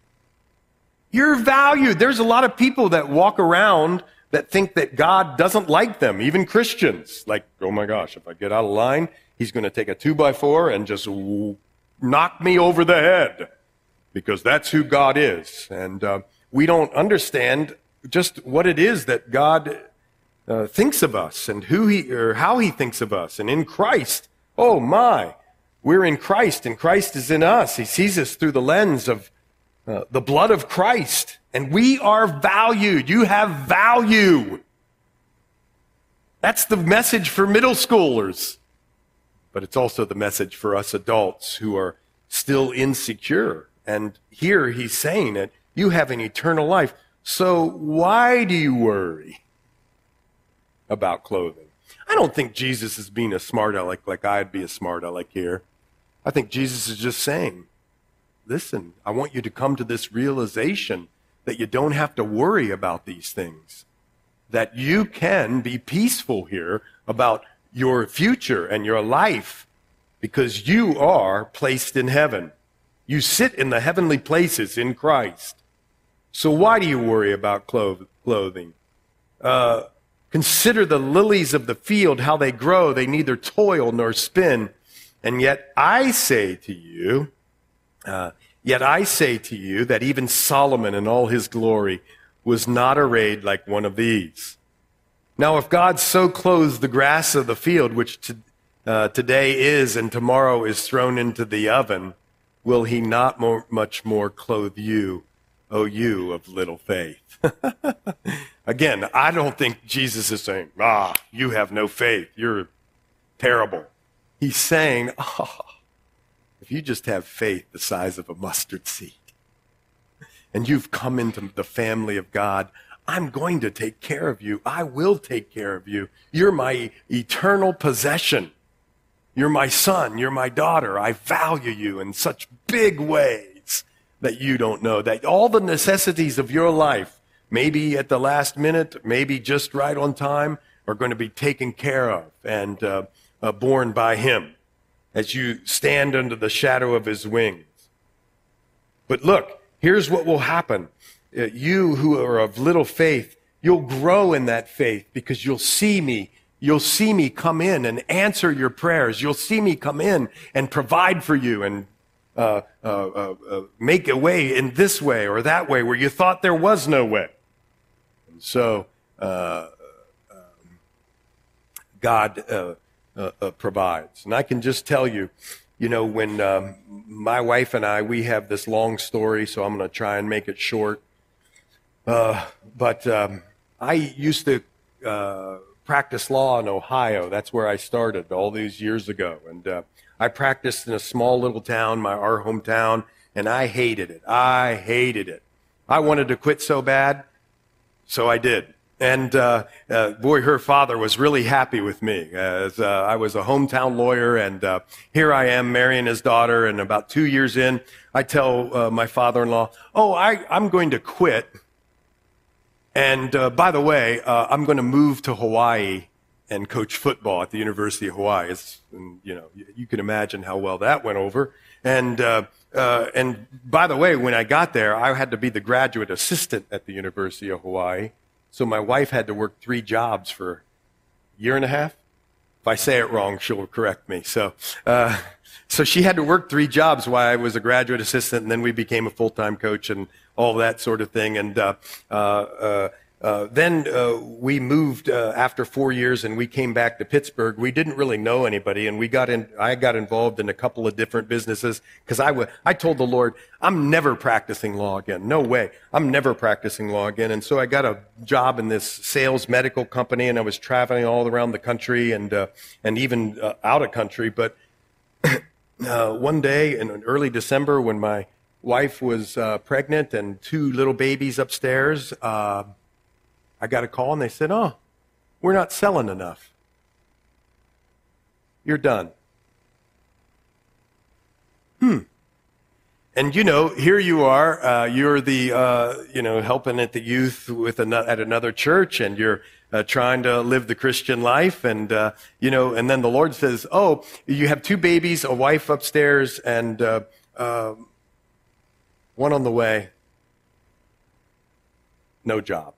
You're valued. There's a lot of people that walk around that think that God doesn't like them, even Christians. Like, oh my gosh, if I get out of line, he's going to take a two by four and just knock me over the head, because that's who God is. And uh, we don't understand just what it is that God uh, thinks of us and who he or how he thinks of us. And in Christ, oh my, we're in Christ and Christ is in us. He sees us through the lens of uh, the blood of Christ, and we are valued. You have value. That's the message for middle schoolers. But it's also the message for us adults who are still insecure. And here he's saying that you have an eternal life. So why do you worry about clothing? I don't think Jesus is being a smart aleck like I'd be a smart aleck here. I think Jesus is just saying, listen, I want you to come to this realization that you don't have to worry about these things, that you can be peaceful here about your future and your life, because you are placed in heaven. You sit in the heavenly places in Christ. So why do you worry about clothing? Uh, consider the lilies of the field, how they grow. They neither toil nor spin. And yet I say to you, uh, yet I say to you that even Solomon in all his glory was not arrayed like one of these. Now, if God so clothes the grass of the field, which to, uh, today is and tomorrow is thrown into the oven, will he not more, much more clothe you, O you of little faith? Again, I don't think Jesus is saying, ah, you have no faith. You're terrible. He's saying, oh, if you just have faith the size of a mustard seed, and you've come into the family of God, I'm going to take care of you. I will take care of you. You're my eternal possession. You're my son. You're my daughter. I value you in such big ways that you don't know. That all the necessities of your life, maybe at the last minute, maybe just right on time, are going to be taken care of and uh, uh, borne by him as you stand under the shadow of his wings. But look, here's what will happen. Uh, you who are of little faith, you'll grow in that faith because you'll see me. You'll see me come in and answer your prayers. You'll see me come in and provide for you and uh, uh, uh, uh, make a way in this way or that way where you thought there was no way. And so uh, um, God uh, uh, uh, provides. And I can just tell you, you know, when um, my wife and I, we have this long story, so I'm going to try and make it short. Uh, but um, I used to uh, practice law in Ohio. That's where I started all these years ago. And uh, I practiced in a small little town, my our hometown, and I hated it. I hated it. I wanted to quit so bad, so I did. And uh, uh, boy, her father was really happy with me, as uh, I was a hometown lawyer, and uh, here I am marrying his daughter. And about two years in, I tell uh, my father-in-law, "Oh, I, I'm going to quit. And uh, by the way, uh, I'm going to move to Hawaii and coach football at the University of Hawaii." It's, and, you know, you, you can imagine how well that went over. And uh, uh, and by the way, when I got there, I had to be the graduate assistant at the University of Hawaii. So my wife had to work three jobs for a year and a half. If I say it wrong, she'll correct me. So, uh, so she had to work three jobs while I was a graduate assistant, and then we became a full-time coach and all that sort of thing. And uh, uh, uh, uh, then uh, we moved uh, after four years, and we came back to Pittsburgh. We didn't really know anybody, and we got in. I got involved in a couple of different businesses because I w- I told the Lord, I'm never practicing law again. No way. I'm never practicing law again. And so I got a job in this sales medical company, and I was traveling all around the country and uh, and even uh, out of country. But uh, one day in early December, when my wife was uh, pregnant and two little babies upstairs, uh, I got a call and they said, "Oh, we're not selling enough. You're done." Hmm. And you know, here you are. Uh, you're the uh, you know helping at the youth with an- at another church, and you're uh, trying to live the Christian life. And, uh, you know, and then the Lord says, oh, you have two babies, a wife upstairs, and uh, uh, one on the way. No job.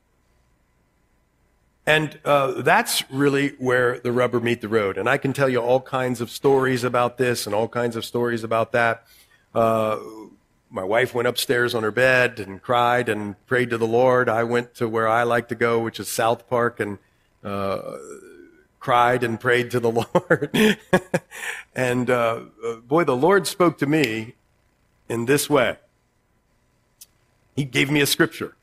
And uh, that's really where the rubber meet the road. And I can tell you all kinds of stories about this and all kinds of stories about that. Uh, my wife went upstairs on her bed and cried and prayed to the Lord. I went to where I like to go, which is South Park, and uh, cried and prayed to the Lord. and uh, boy, the Lord spoke to me in this way. He gave me a scripture.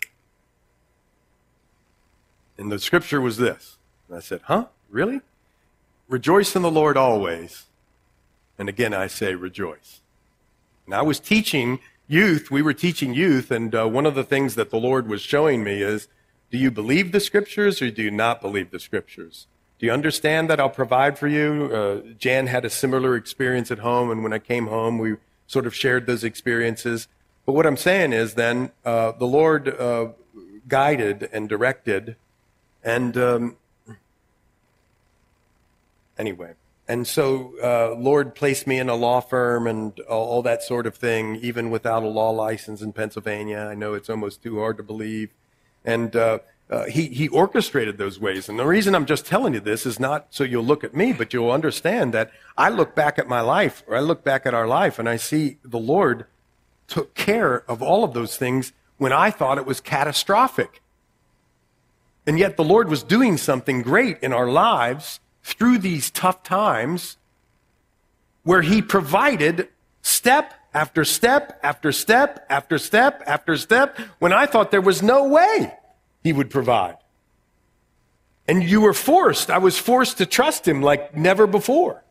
And the scripture was this. And I said, huh? Really? Rejoice in the Lord always. And again, I say rejoice. And I was teaching youth. We were teaching youth. And uh, one of the things that the Lord was showing me is, do you believe the scriptures or do you not believe the scriptures? Do you understand that I'll provide for you? Uh, Jan had a similar experience at home. And when I came home, we sort of shared those experiences. But what I'm saying is then uh, the Lord uh, guided and directed. And um, anyway, and so uh, Lord placed me in a law firm and all, all that sort of thing, even without a law license in Pennsylvania. I know it's almost too hard to believe. And uh, uh, he, he orchestrated those ways. And the reason I'm just telling you this is not so you'll look at me, but you'll understand that I look back at my life, or I look back at our life, and I see the Lord took care of all of those things when I thought it was catastrophic. And yet the Lord was doing something great in our lives through these tough times where he provided step after step after step after step after step when I thought there was no way he would provide. And you were forced, I was forced to trust him like never before.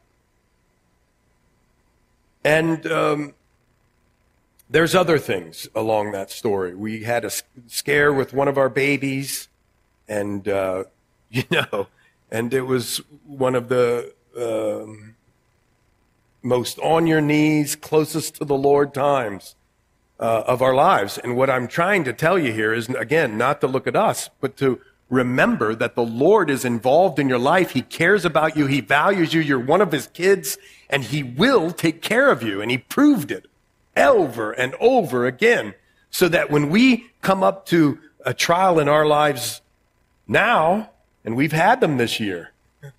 And um, there's other things along that story. We had a scare with one of our babies. And, uh, you know, and it was one of the um, most on your knees, closest to the Lord times uh, of our lives. And what I'm trying to tell you here is, again, not to look at us, but to remember that the Lord is involved in your life. He cares about you. He values you. You're one of his kids, and he will take care of you. And he proved it over and over again, so that when we come up to a trial in our lives now, and we've had them this year,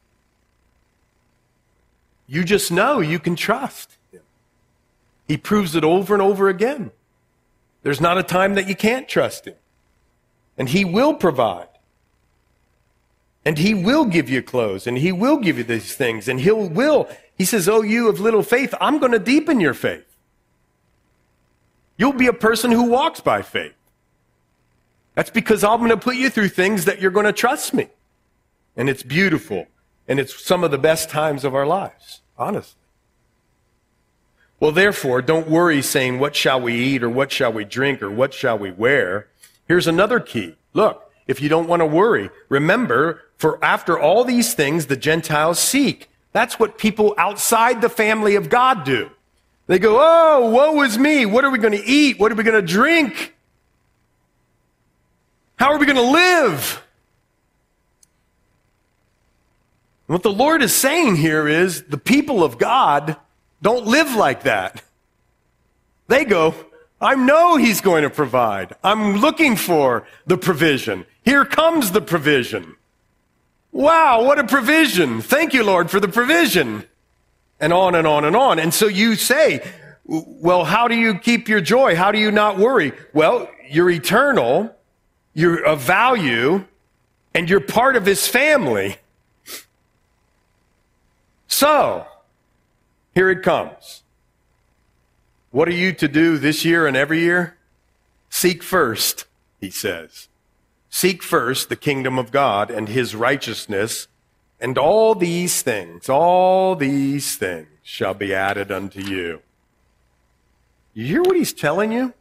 you just know you can trust him. He proves it over and over again. There's not a time that you can't trust him. And he will provide. And he will give you clothes, and he will give you these things, and he will. He says, oh, you of little faith, I'm going to deepen your faith. You'll be a person who walks by faith. That's because I'm going to put you through things that you're going to trust me. And it's beautiful. And it's some of the best times of our lives, honestly. Well, therefore, don't worry saying, what shall we eat, or what shall we drink, or what shall we wear? Here's another key. Look, if you don't want to worry, remember, for after all these things the Gentiles seek. That's what people outside the family of God do. They go, oh, woe is me. What are we going to eat? What are we going to drink? How are we going to live? What the Lord is saying here is the people of God don't live like that. They go, I know he's going to provide. I'm looking for the provision. Here comes the provision. Wow, what a provision. Thank you, Lord, for the provision. And on and on and on. And so you say, well, how do you keep your joy? How do you not worry? Well, you're eternal. You're of value, and you're part of his family. So, here it comes. What are you to do this year and every year? Seek first, he says. Seek first the kingdom of God and his righteousness, and all these things, all these things shall be added unto you. You hear what he's telling you?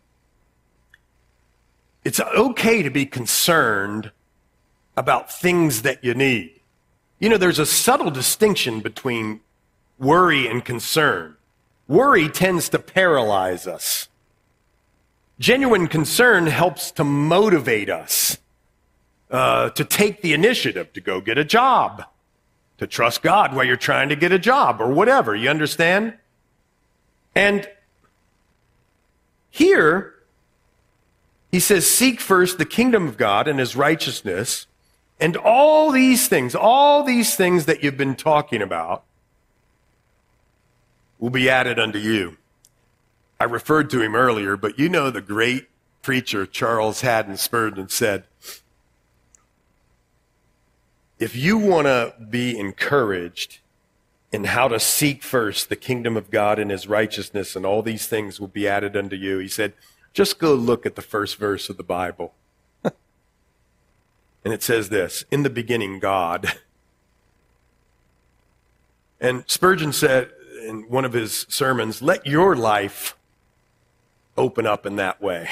It's okay to be concerned about things that you need. You know, there's a subtle distinction between worry and concern. Worry tends to paralyze us. Genuine concern helps to motivate us. uh, to take the initiative to go get a job, to trust God while you're trying to get a job or whatever. You understand? And here, he says, seek first the kingdom of God and his righteousness, and all these things, all these things that you've been talking about will be added unto you. I referred to him earlier, but you know the great preacher Charles Haddon Spurgeon said, if you want to be encouraged in how to seek first the kingdom of God and his righteousness, and all these things will be added unto you, he said, just go look at the first verse of the Bible. And it says this, in the beginning, God. And Spurgeon said in one of his sermons, let your life open up in that way.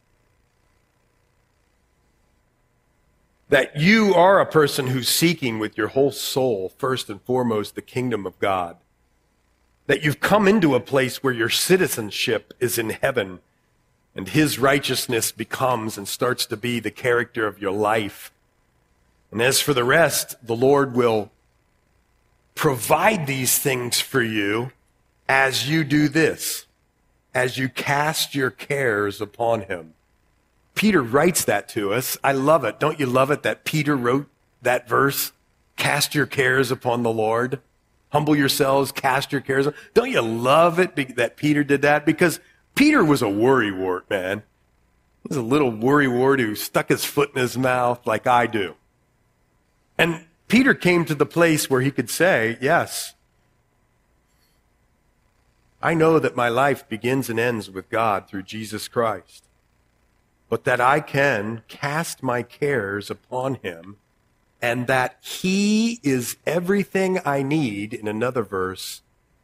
That you are a person who's seeking with your whole soul, first and foremost, the kingdom of God. That you've come into a place where your citizenship is in heaven, and his righteousness becomes and starts to be the character of your life. And as for the rest, the Lord will provide these things for you as you do this, as you cast your cares upon him. Peter writes that to us. I love it. Don't you love it that Peter wrote that verse? Cast your cares upon the Lord. Humble yourselves, cast your cares. Don't you love it that Peter did that? Because Peter was a worrywart, man. He was a little worrywart who stuck his foot in his mouth like I do. And Peter came to the place where he could say, yes, I know that my life begins and ends with God through Jesus Christ, but that I can cast my cares upon him, and that he is everything I need, in another verse,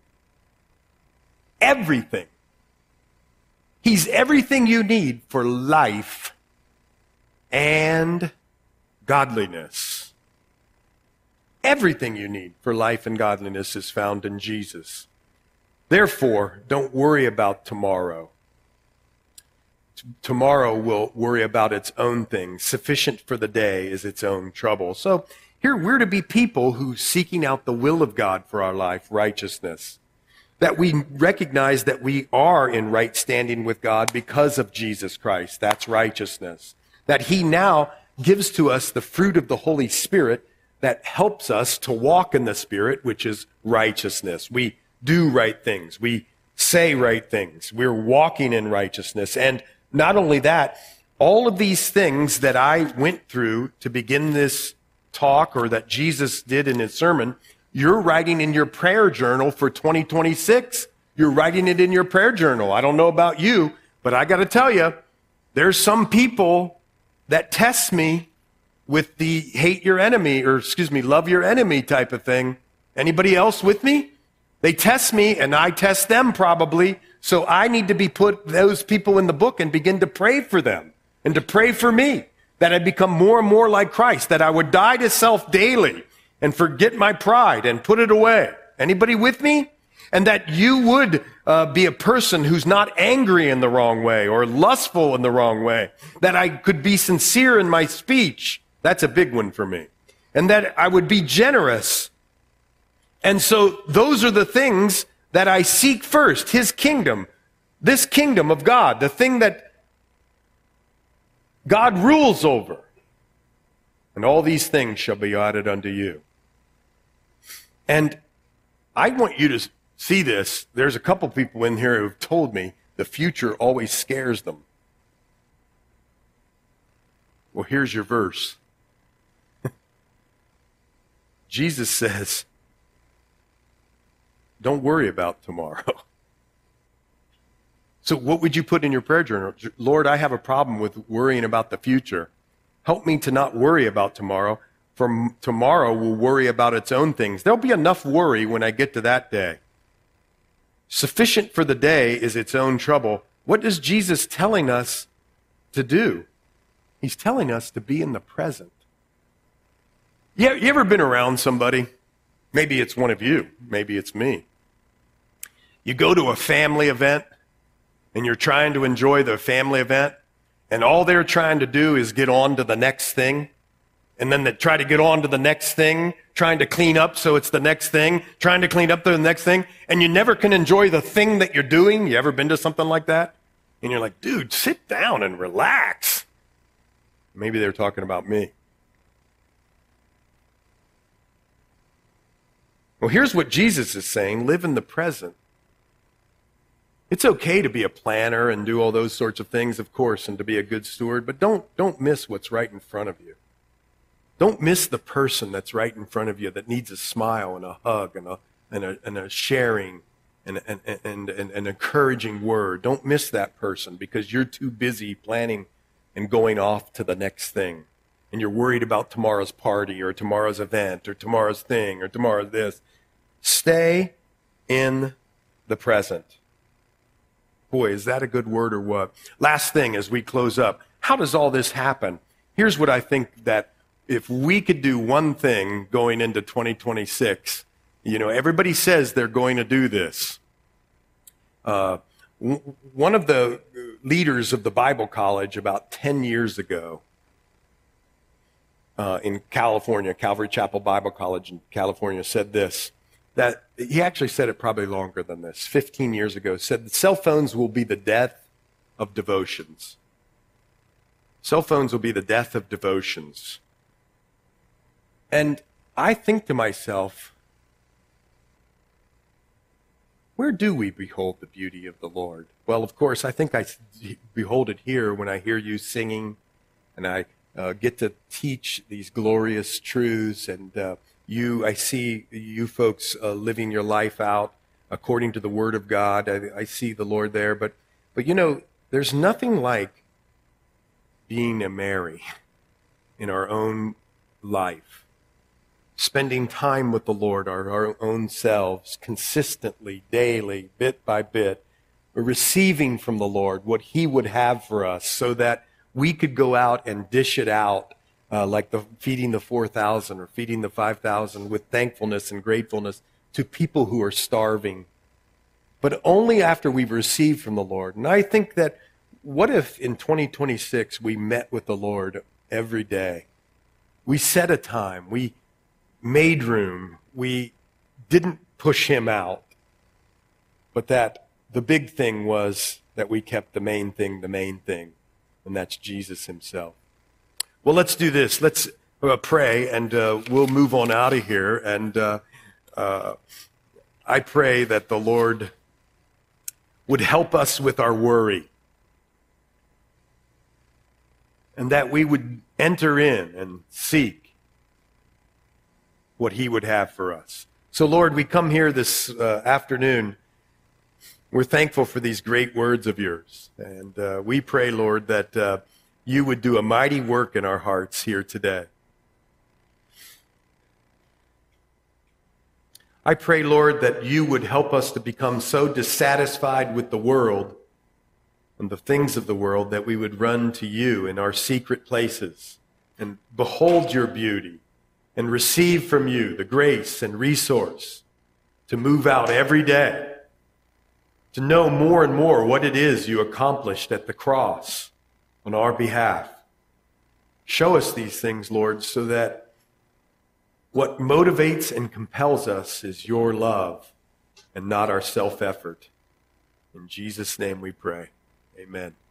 everything. He's everything you need for life and godliness. Everything you need for life and godliness is found in Jesus. Therefore, don't worry about tomorrow. T- tomorrow will worry about its own things. Sufficient for the day is its own trouble. So here we're to be people who seeking out the will of God for our life, righteousness. That we recognize that we are in right standing with God because of Jesus Christ. That's righteousness. That he now gives to us the fruit of the Holy Spirit that helps us to walk in the Spirit, which is righteousness. We do right things. We say right things. We're walking in righteousness. And not only that, all of these things that I went through to begin this talk, or that Jesus did in his sermon, you're writing in your prayer journal for twenty twenty-six. You're writing it in your prayer journal. I don't know about you, but I got to tell you, there's some people that test me with the hate your enemy, or excuse me, love your enemy type of thing. Anybody else with me? They test me and I test them probably. So I need to be put those people in the book and begin to pray for them and to pray for me, that I become more and more like Christ, that I would die to self daily and forget my pride and put it away. Anybody with me? And that you would uh, be a person who's not angry in the wrong way or lustful in the wrong way, that I could be sincere in my speech. That's a big one for me. And that I would be generous. And so those are the things that I seek first, his kingdom, this kingdom of God, the thing that God rules over. And all these things shall be added unto you. And I want you to see this. There's a couple people in here who've told me the future always scares them. Well, here's your verse. Jesus says, don't worry about tomorrow. So what would you put in your prayer journal? Lord, I have a problem with worrying about the future. Help me to not worry about tomorrow, for tomorrow will worry about its own things. There'll be enough worry when I get to that day. Sufficient for the day is its own trouble. What is Jesus telling us to do? He's telling us to be in the present. You, you ever been around somebody? Maybe it's one of you. Maybe it's me. You go to a family event, and you're trying to enjoy the family event, and all they're trying to do is get on to the next thing. And then they try to get on to the next thing, trying to clean up so it's the next thing, trying to clean up to the next thing, and you never can enjoy the thing that you're doing. You ever been to something like that? And you're like, dude, sit down and relax. Maybe they're talking about me. Well, here's what Jesus is saying: live in the present. It's okay to be a planner and do all those sorts of things, of course, and to be a good steward, but don't, don't miss what's right in front of you. Don't miss the person that's right in front of you that needs a smile and a hug and a, and a, and a sharing and, and, and, and an encouraging word. Don't miss that person because you're too busy planning and going off to the next thing. And you're worried about tomorrow's party or tomorrow's event or tomorrow's thing or tomorrow's this. Stay in the present. Boy, is that a good word or what? Last thing as we close up. How does all this happen? Here's what I think that if we could do one thing going into twenty twenty-six, you know, everybody says they're going to do this. Uh, w- one of the leaders of the Bible College about ten years ago uh, in California, Calvary Chapel Bible College in California, said this, that he actually said it probably longer than this, fifteen years ago, said that cell phones will be the death of devotions. Cell phones will be the death of devotions. And I think to myself, where do we behold the beauty of the Lord? Well, of course, I think I behold it here when I hear you singing and I uh, get to teach these glorious truths. And uh, you, I see you folks uh, living your life out according to the Word of God. I, I see the Lord there. But, but, you know, there's nothing like being a Mary in our own life. Spending time with the Lord, our, our own selves, consistently, daily, bit by bit, receiving from the Lord what He would have for us so that we could go out and dish it out uh, like the feeding the four thousand or feeding the five thousand with thankfulness and gratefulness to people who are starving. But only after we've received from the Lord. And I think that what if in twenty twenty-six we met with the Lord every day? We set a time. We made room. We didn't push Him out. But that the big thing was that we kept the main thing the main thing. And that's Jesus Himself. Well, let's do this. Let's uh, pray and uh, we'll move on out of here. And uh, uh, I pray that the Lord would help us with our worry. And that we would enter in and seek what He would have for us. So, Lord, we come here this uh, afternoon. We're thankful for these great words of yours. And uh, we pray, Lord, that uh, you would do a mighty work in our hearts here today. I pray, Lord, that you would help us to become so dissatisfied with the world and the things of the world that we would run to you in our secret places and behold your beauty and receive from you the grace and resource to move out every day, to know more and more what it is you accomplished at the cross on our behalf. Show us these things, Lord, so that what motivates and compels us is your love and not our self-effort. In Jesus' name we pray. Amen.